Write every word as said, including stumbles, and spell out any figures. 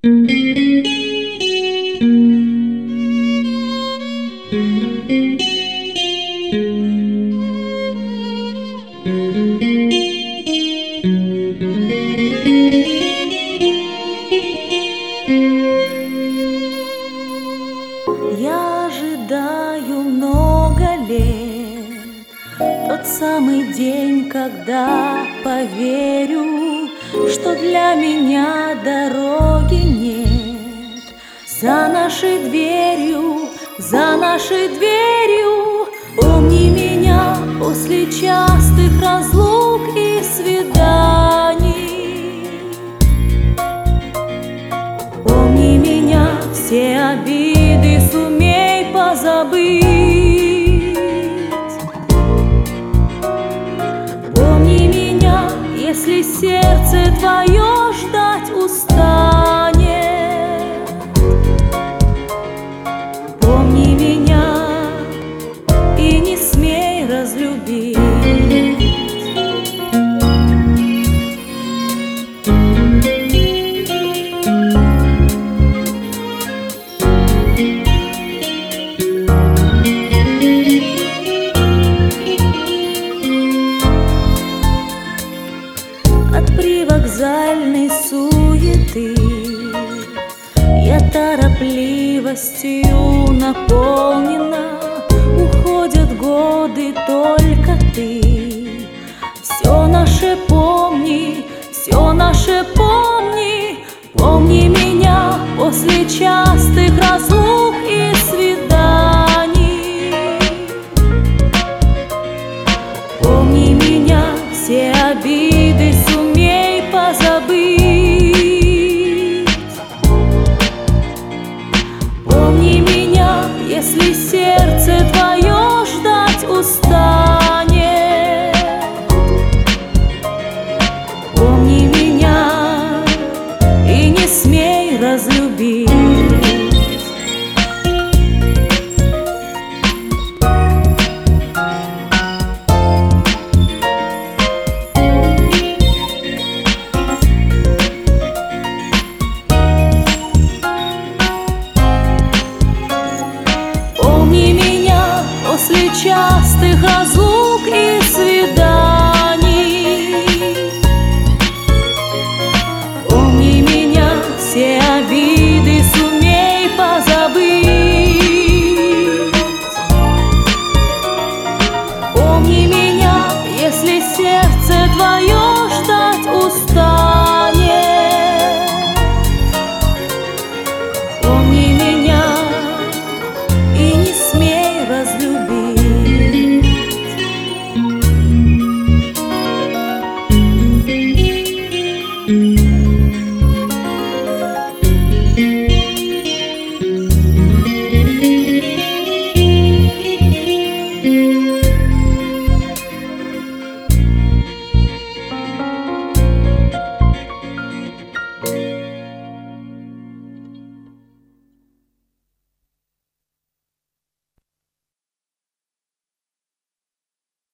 Я ожидаю много лет тот самый день, когда поверю, что для меня дороги нет. За нашей дверью, за нашей дверью помни меня после частых разлук и свиданий. Помни меня, все обиды сумей позабыть. Помни меня, если сердце твое ждать устанет. Помни меня и не смей разлюбить. От привокзальной суеты я торопливостью наполнена. Уходят годы, только ты все наше помни, все наше помни.